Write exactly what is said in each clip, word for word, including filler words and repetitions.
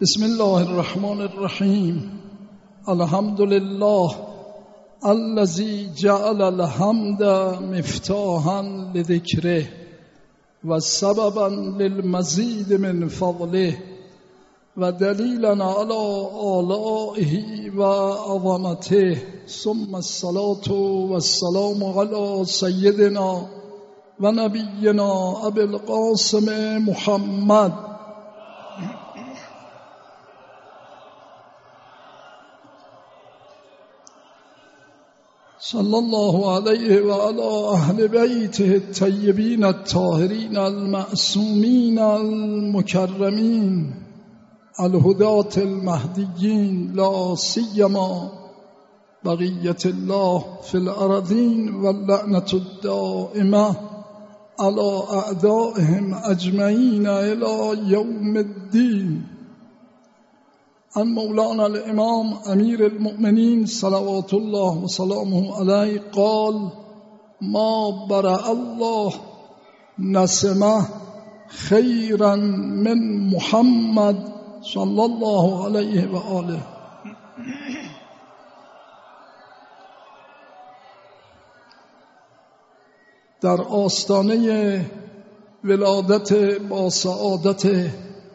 بسم الله الرحمن الرحیم. الحمد لله الذي جعل الحمد مفتاحا لذکره و سببا للمزید من فضله و دلیلا علی آلائه و عظمته، ثم الصلاة والسلام علی سیدنا و نبینا ابی القاسم محمد صلی الله علیه و علی اهل بیته الطیبین الطاهرین المعصومین المکرمین الهداة المهدیین، لا سیما بقیة الله فی الارضین و اللعنة الدائمة علی اعدائهم اجمعین الی یوم الدین. عن مولانا الامام امیر المؤمنین صلوات الله و سلامه علیه قال: ما برأ الله نسمه خیرا من محمد صلی الله علیه و آله. در آستانه ولادت با سعادت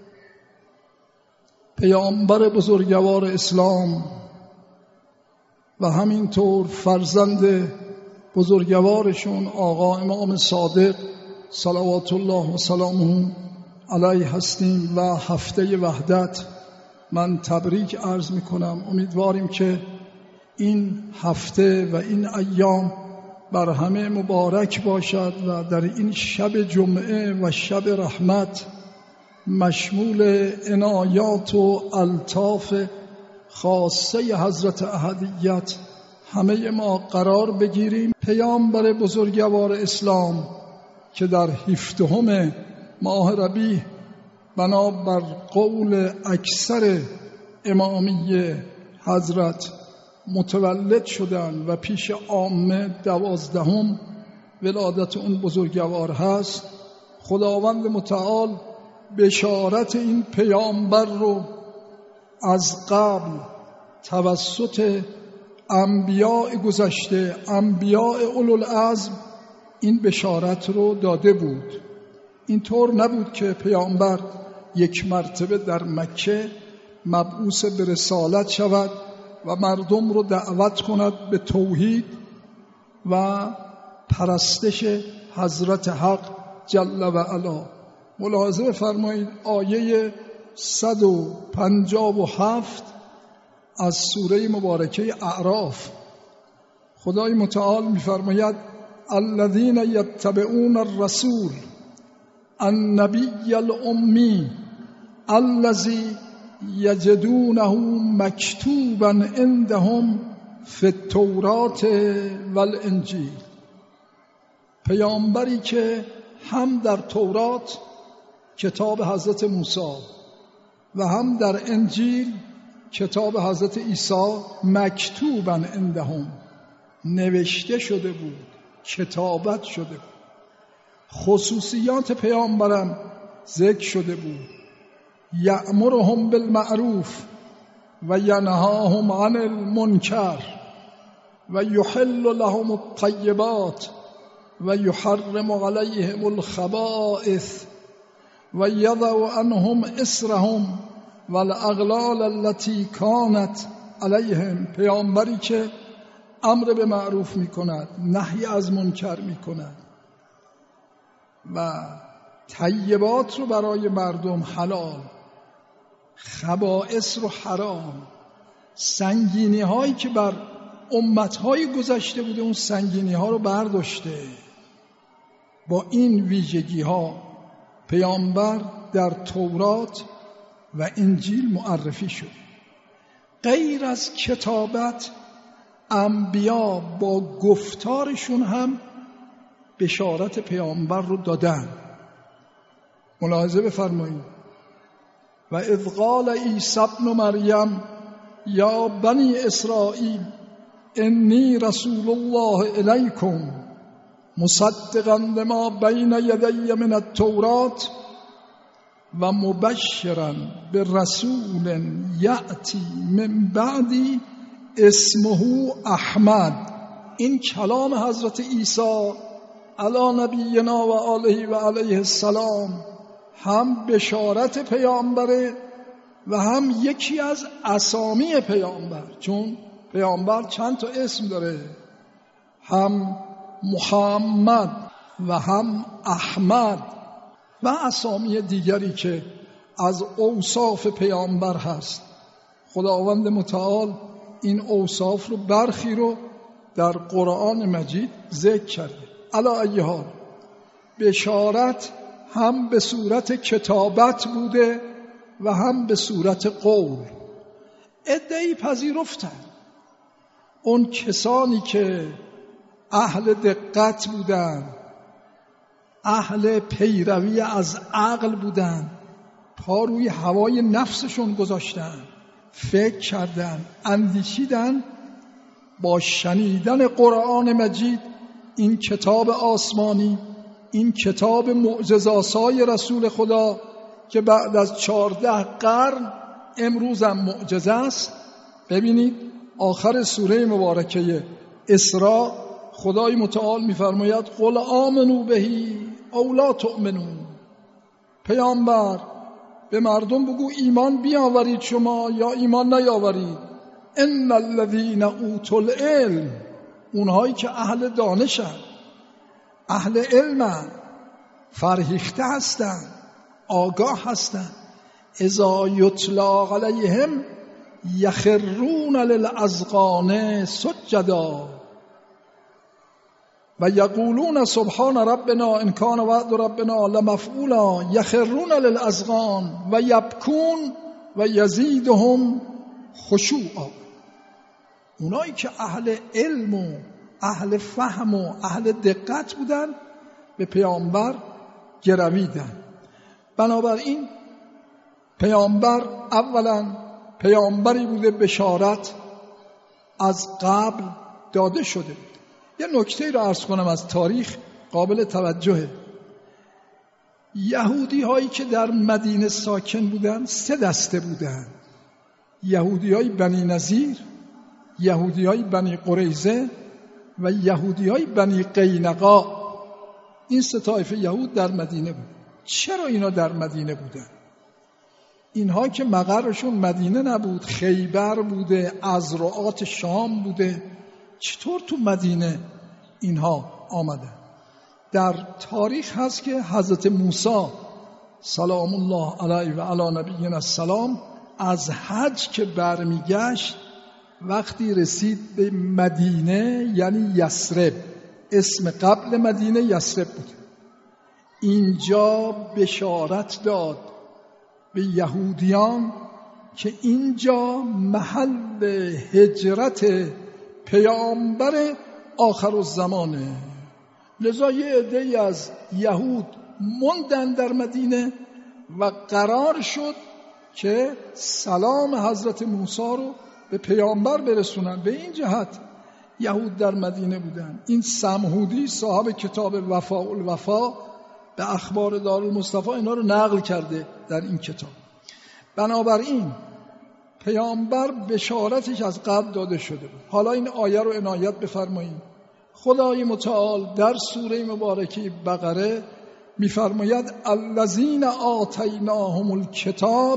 پیامبر بزرگوار اسلام و همینطور فرزند بزرگوارشون آقا امام صادق صلوات الله و سلامه علیه هستیم و هفته وحدت من تبریک عرض میکنم. امیدواریم که این هفته و این ایام بر همه مبارک باشد و در این شب جمعه و شب رحمت مشمول عنایات و الطاف خاصه حضرت احدیت همه ما قرار بگیریم. پیامبر بزرگوار اسلام که در هفدهم ماه ربیع بنابر قول اکثر امامیه حضرت متولد شدند و پیش عامه دوازدهم ولادت اون بزرگوار هست. خداوند متعال بشارت این پیامبر رو از قبل توسط انبیاء گذشته، انبیاء اولوالعزم، این بشارت رو داده بود. اینطور نبود که پیامبر یک مرتبه در مکه مبعوث به رسالت شود و مردم رو دعوت کند به توحید و پرستش حضرت حق جل و علا. ملاحظه فرمایید آیه صد و پنجاه و هفت از سوره مبارکه اعراف، خدای متعال می‌فرماید: الذين يتبعون الرسول النبي الأمي الذي يجدونه مكتوبا عندهم في التوراة والانجیل. پیامبری که هم در تورات کتاب حضرت موسی و هم در انجیل کتاب حضرت عیسی مکتوبا عندهم نوشته شده بود، کتابت شده بود. خصوصیات پیامبرم ذکر شده بود: یأمرهم بالمعروف و ینهاهم عن المنکر و یحل لهم الطیبات و یحرم علیهم الخبائث و یضع عنهم اصرهم و الاغلال التي کانت علیهم. پیامبری که امر به معروف میکند، نهی از منکر میکند و طیبات رو برای مردم حلال، خبائث رو حرام. سنگینی هایی که بر امت های گذشته بوده اون سنگینی ها رو برداشته. با این ویژگی ها پیامبر در تورات و انجیل معرفی شد. غیر از کتابت انبیا با گفتارشون هم بشارت پیامبر رو دادن. ملاحظه بفرمایید: و اذ قال عیسی ابن مریم یا بنی اسرائیل انی رسول الله الیکم مصدقا لما بین یدی من التوراة و مبشرا به رسول یأتی من بعدی اسمه احمد. این کلام حضرت عیسی علی نبینا و آله و علیه السلام هم بشارت پیامبره و هم یکی از اسامی پیامبر، چون پیامبر چند تا اسم داره، هم محمد و هم احمد و اسامی دیگری که از اوصاف پیامبر هست. خداوند متعال این اوصاف رو برخی رو در قرآن مجید ذکر کرده. علی ای حال بشارت هم به صورت کتابت بوده و هم به صورت قول. عده‌ای پذیرفتن، اون کسانی که اهل دقت بودن، اهل پیروی از عقل بودن، پا روی هوای نفسشون گذاشتن، فکر کردن، اندیشیدن، با شنیدن قرآن مجید، این کتاب آسمانی، این کتاب معجزه‌آسای رسول خدا که بعد از چهارده قرن امروز هم معجزه است. ببینید آخر سوره مبارکه اسراء خدای متعال می‌فرماید قل آمنوا بهی او لا تؤمنون. پیامبر به مردم بگو ایمان بیاورید شما یا ایمان نیاورید. ان الذین اوتوا العلم، اونهایی که اهل دانشن، اهل علمن، فرهیخته هستن، آگاه هستن، اذا یتلی علیهم یخرون للاذقان سجدا و یقولون سبحان ربنا ان کان وعد ربنا لمفعولا یخرون للاذقان و یبکون و یزیدهم خشوعا. اونایی که اهل علم و اهل فهم و اهل دقت بودن به پیامبر گرویدن. بنابراین پیامبر اولا پیامبری بوده بشارت از قبل داده شده بود. یه نکته رو عرض کنم از تاریخ قابل توجهه. یهودی هایی که در مدینه ساکن بودن سه دسته بودن: یهودی های بنی نظیر، یهودی های بنی قریظه و یهودی های بنی قینقاع. این سه طایفه یهود در مدینه بود. چرا اینا در مدینه بودن؟ اینها که مقرشون مدینه نبود، خیبر بوده، ازرعات شام بوده، چطور تو مدینه اینها آمدن؟ در تاریخ هست که حضرت موسی سلام الله علیه و علی نبینا السلام از حج که برمیگشت، وقتی رسید به مدینه، یعنی یثرب، اسم قبل مدینه یثرب بود، اینجا بشارت داد به یهودیان که اینجا محل هجرت پیامبر آخر الزمانه. لذا یه عده‌ای از یهود موندن در مدینه و قرار شد که سلام حضرت موسی رو به پیامبر برسونن. به این جهت یهود در مدینه بودن. این سمهودی صاحب کتاب وفاء الوفا به اخبار دارالمصطفی اینا رو نقل کرده در این کتاب. بنابراین پیامبر بشارتش از قبل داده شده بود. حالا این آیه رو عنایت بفرمایید. خدای متعال در سوره مبارکه بقره میفرماید الذین آتیناهم الکتاب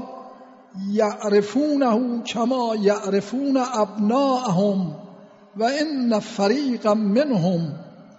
یعرفونه کما یعرفون ابناءهم و ان فریقا منهم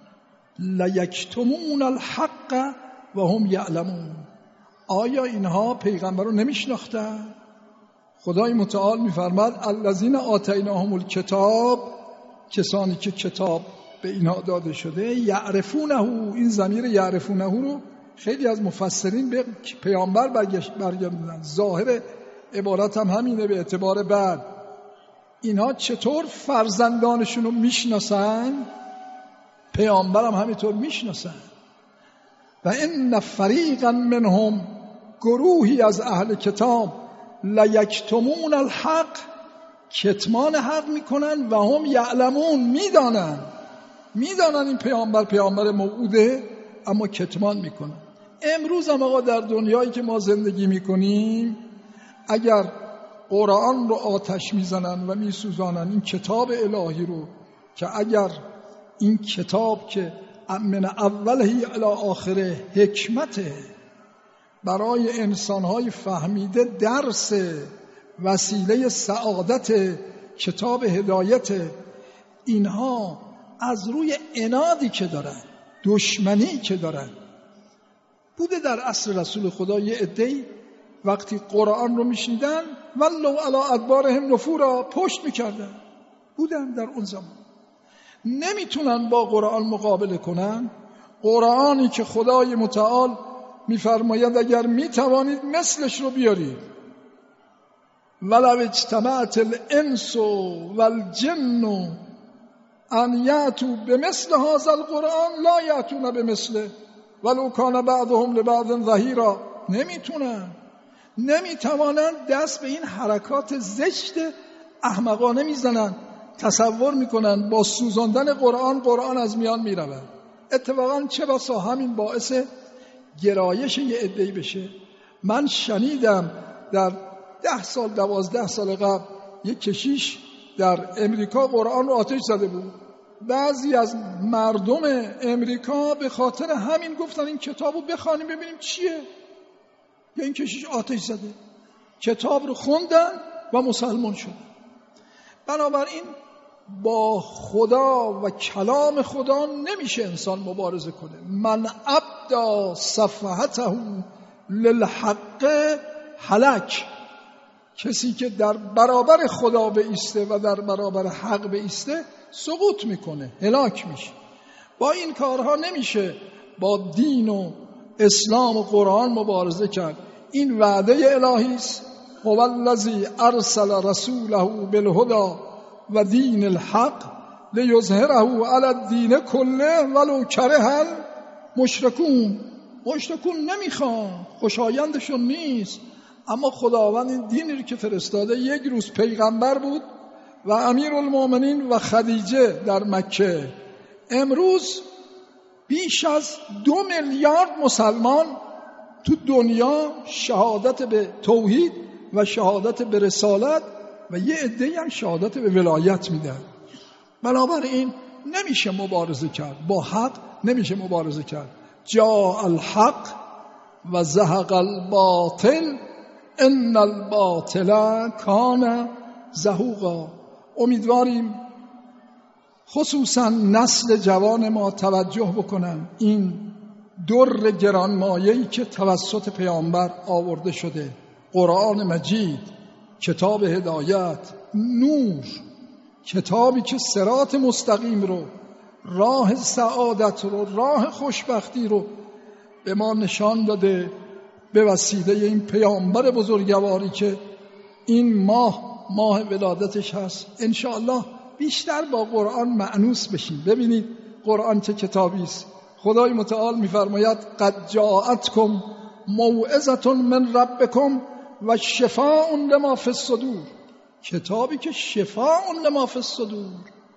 لیکتمون الحق و هم یعلمون. آیا اینها پیغمبر رو نمیشناختن؟ خدای متعال میفرماد الذین آتیناهم الکتاب، کسانی که کتاب به اینها داده شده، یعرفونه، این ضمیر یعرفونه رو خیلی از مفسرین به پیامبر برگردوندن. ظاهر عبارت هم همینه به اعتبار بعد. اینها چطور فرزندانشون رو میشناسن؟ پیامبر هم همینطور میشناسن. و ان فریقا منهم، گروهی از اهل کتاب، لیکتمون الحق، کتمان حق میکنن و هم یعلمون، میدانن میدانن این پیامبر پیامبر موعوده اما کتمان میکنن. امروز هم آقا در دنیایی که ما زندگی میکنیم اگر قرآن رو آتش میزنن و میسوزانن، این کتاب الهی رو که اگر این کتاب که من اولهی الی آخره حکمته، برای انسانهای فهمیده درس، وسیله سعادت، کتاب هدایت، اینها از روی عنادی که دارن، دشمنی که دارن بوده در عصر رسول خدا یه عده‌ای وقتی قرآن رو میشنیدن ولو علی ادبارهم نفورا، پشت میکردن، بودن در اون زمان. نمیتونن با قرآن مقابله کنن. قرآنی که خدای متعال میفرماید اگر میتوانید مثلش رو بیارید، ولو اجتمعت الانس والجن ان یأتوا بمثل هذا القرآن لا یأتون بمثله ولو کان بعضهم لبعض ظهیرا. نمیتونن، نمیتوانن، دست به این حرکات زشت احمقانه میزنن، تصور میکنن با سوزاندن قرآن قرآن از میان میرود. اتفاقا چه بسا همین باعث گرایش یه عده‌ای بشه. من شنیدم در ده سال دوازده سال قبل یک کشیش در امریکا قرآن رو آتش زده بود. بعضی از مردم امریکا به خاطر همین گفتن این کتاب رو بخوانیم ببینیم چیه. یا این کشیش آتش زده، کتاب رو خوندن و مسلمان شد. بنابراین با خدا و کلام خدا نمیشه انسان مبارزه کنه. من ابدا صفحته للحق هلک، کسی که در برابر خدا بایسته و در برابر حق بایسته سقوط میکنه، هلاک میشه. با این کارها نمیشه با دین و اسلام و قرآن مبارزه کرد. این وعده الهی است. هو الذی ارسل رسوله بالهدى و دین الحق لیظهره علی الدین کله ولو کره المشرکون. مشرکون نمیخوان، خوشایندشون نیست، اما خداوند این دینی رو که فرستاده، یک روز پیغمبر بود و امیرالمومنین و خدیجه در مکه، امروز بیش از دو میلیارد مسلمان تو دنیا شهادت به توحید و شهادت به رسالت و یه عده‌ای هم شهادت به ولایت میدن. بنابراین نمیشه مبارزه کرد با حق، نمیشه مبارزه کرد. جاء الحق و زهق الباطل ان الباطل کان زهوقا. امیدواریم خصوصا نسل جوان ما توجه بکنن این در گرانمایه‌ای که توسط پیامبر آورده شده، قرآن مجید، کتاب هدایت، نور، کتابی که صراط مستقیم رو، راه سعادت رو، راه خوشبختی رو به ما نشان داده به وسیله این پیامبر بزرگواری که این ماه ماه ولادتش هست. انشاءالله بیشتر با قرآن مأنوس بشیم. ببینید قرآن چه کتابی است. خدای متعال می‌فرماید قد جاءتکم موعظة من ربکم و شفاء لما فی الصدور. کتابی که شفاء لما فی الصدور،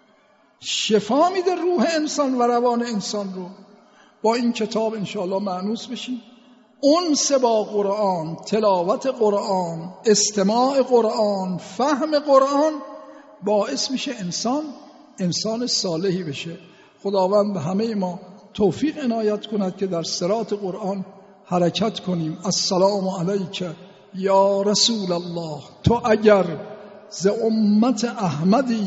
شفا میده روح انسان و روان انسان رو. با این کتاب انشاءالله مأنوس بشیم. انس با قرآن، تلاوت قرآن، استماع قرآن، فهم قرآن باعث میشه انسان انسان صالحی بشه. خداوند به همه ما توفیق عنایت کند که در صراط قرآن حرکت کنیم. السلام علیک یا رسول الله. تو اگر ز امت احمدی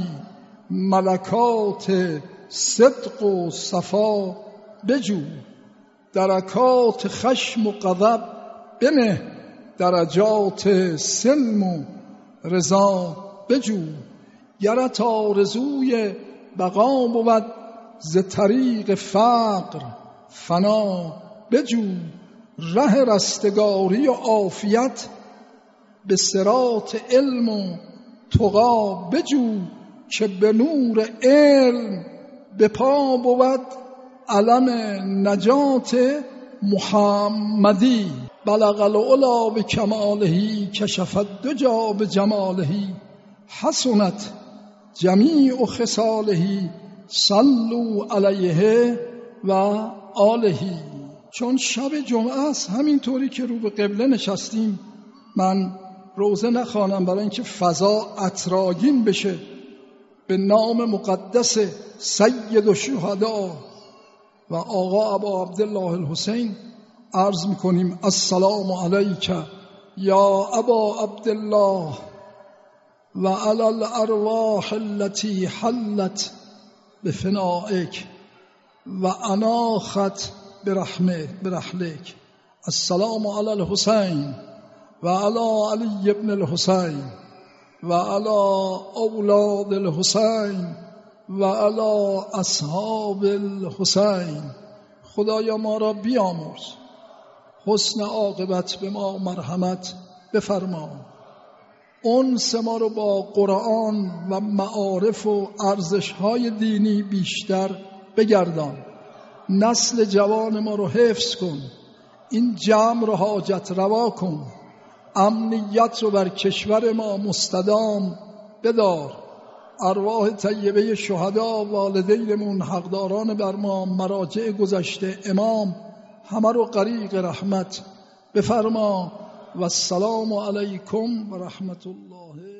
ملکات صدق و صفا بجو، درکات خشم و غضب بنه، درجات سلم و رضا بجو. گرت آرزوی بقا بود ز طریق فقر فنا بجو. ره رستگاری و عافیت به صراط علم و تقا بجو. که به نور علم به پا بود علم نجات محمدی. بلغ العلا به کمالهی کشفت دجا به جمالهی. حسنت جمیع خصالهی صلوا علیه و آلهی. چون شب جمعه است، همینطوری که رو به قبله نشستیم، من روزه نخوانم برای اینکه فضا عطرآگین بشه به نام مقدس سید الشهدا و آقا ابا عبدالله الحسین عرض میکنیم السلام علیک یا ابا عبدالله و علی الارواح التي حلت بفنائک و اناخت برحلک. السلام علی الحسین و علی علی ابن الحسین و علی اولاد الحسین و علی اصحاب الحسین. خدایا ما را بیامرز، حسن عاقبت به ما مرحمت بفرما، انس ما رو با قرآن و معارف و ارزش‌های دینی بیشتر بگردان، نسل جوان ما رو حفظ کن، این جمع رو حاجت روا کن، امنیت رو بر کشور ما مستدام بدار، ارواح طیبه شهدا، والدینمون، حقداران بر ما، مراجع گذشته، امام، همه رو غریق رحمت بفرما. و السلام علیکم و رحمت الله.